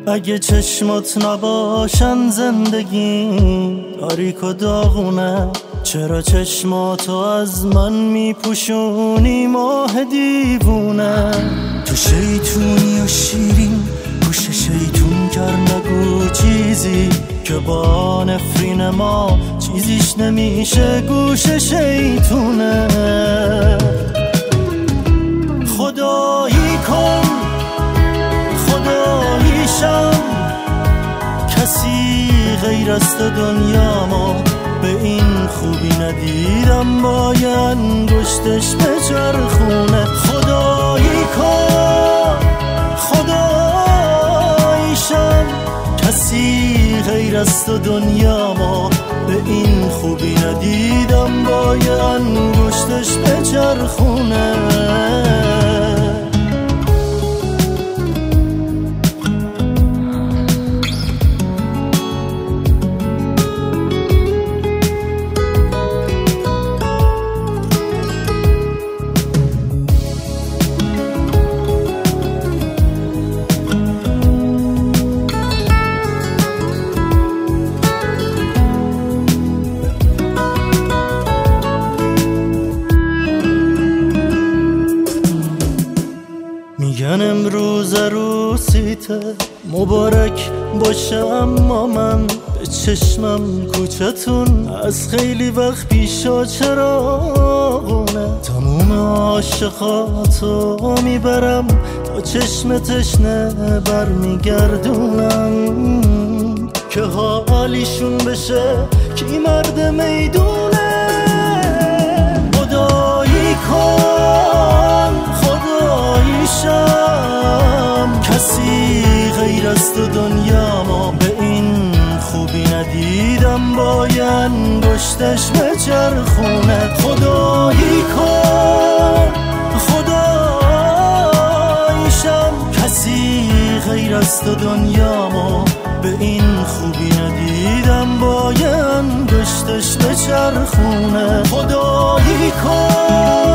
اگه چشمات نباشن زندگی تاریک و داغونه، چرا چشماتو از من میپوشونی ماه دیوونه؟ تو شیطونی و شیرین گوش شیطون گر نگو چیزی که با نفرین ما چیزیش نمیشه گوش شیطونه. خدایی کن خداییشم، کسی غیر از تو دنیامو به این خوبی ندیدم، با یه انگشتش به چرخونه. خدایی کن خداییشم، کسی غیر از تو دنیامو به این خوبی ندیدم، با یه انگشتش به چرخونه. میگن امروز عروسیته مبارک باشه، اما من به چشمم کوچتون از خیلی وقت پیشا چراغونه. تموم عاشقاتو میبرم تا چشم تشنه برمیگردونم، که حالیشون بشه کی مرد میدونه. خدایی کن خداییشم، کسی غیر از تو دنیامو به این خوبی ندیدم، با یه انگشتش به چرخونه. خدایی کن خداییشم، کسی غیر از تو دنیامو به این خوبی ندیدم، با یه انگشتش به چرخونه. خدایی کن